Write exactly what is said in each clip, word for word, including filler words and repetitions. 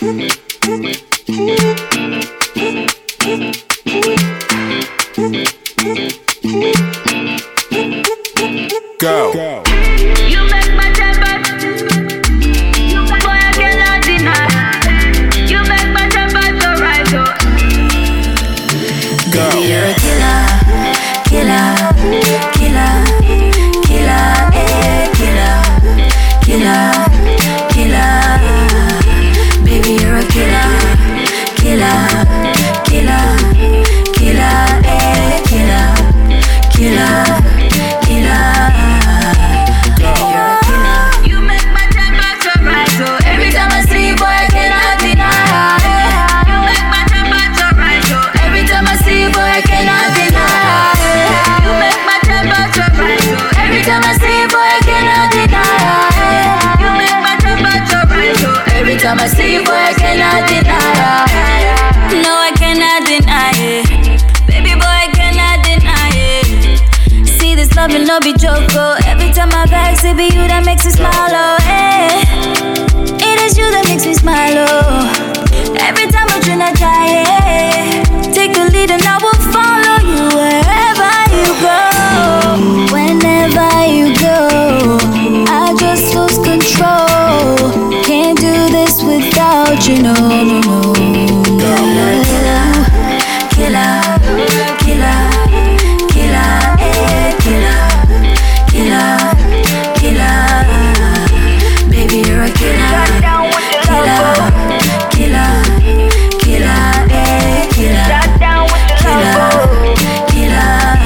Go. You make my temper. Boy, I cannot deny. You make my temper so right. So. Go. Baby, you're a killer, killer, killer, killer, eh, killer, killer, killer. Baby, you're a killer, killer, killer, killer, eh, killer, killer, killer. You make my temper so right. So every time I see you, boy, I cannot deny. You make my temper so right. So Every time I see you, boy, I cannot deny. you make my temper so right. So Every time I see you, boy, I cannot deny. you make my temper so right. So Every time I see you, boy, I cannot deny. No, I cannot deny it. Baby boy, I cannot deny it. See this love will not be joke, oh. Every time I vex, it be you that makes me smile, oh, eh. It is you that makes me smile, oh. Every time I try to try, eh. Take the lead and I will follow you wherever you go. Whenever you go, I just lose control. Can't do this without you, no, no, no. Killer, killer, killer, killer, eh, killer, killer, killer. Baby, you're a killer, killer, killer, killer, eh, killer, killer, killer.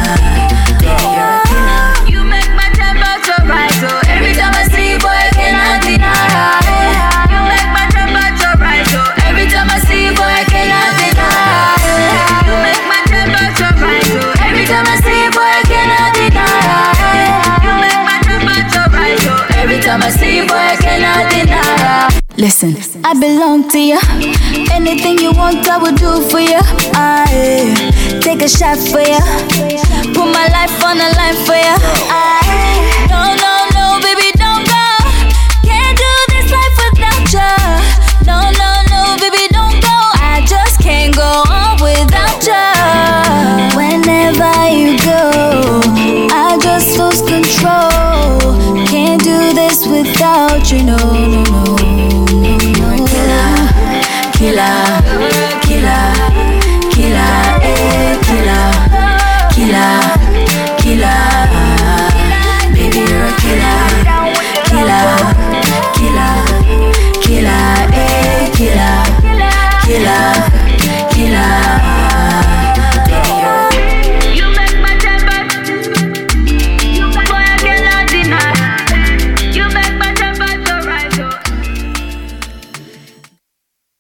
you make my temper so right. So every time I see you, boy, I cannot deny. You make my temper so right. So Every time I see you, boy, I cannot deny. you make my temper so right. So Every time I see you, boy, I cannot deny. you make my temper so right. So Every time I see you, boy, I cannot deny. Listen, I belong to you. Anything you want, I will do for you. I take a shot for you. Put my life on the line for you. I